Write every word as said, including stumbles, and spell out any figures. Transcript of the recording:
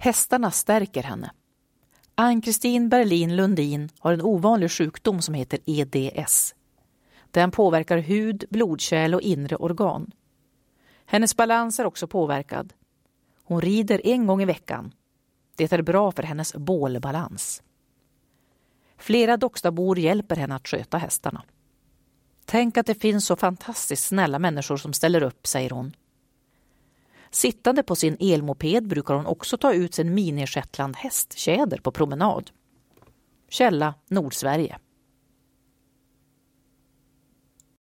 Hästarna stärker henne. Ann-Kristin Berlin Lundin har en ovanlig sjukdom som heter E D S. Den påverkar hud, blodkärl och inre organ. Hennes balans är också påverkad. Hon rider en gång i veckan. Det är bra för hennes bålbalans. Flera Dockstabor hjälper henne att sköta hästarna. Tänk att det finns så fantastiskt snälla människor som ställer upp, säger hon. Sittande på sin elmoped brukar hon också ta ut sin mini-Shetland hästtjäder på promenad. Källa Nordsverige.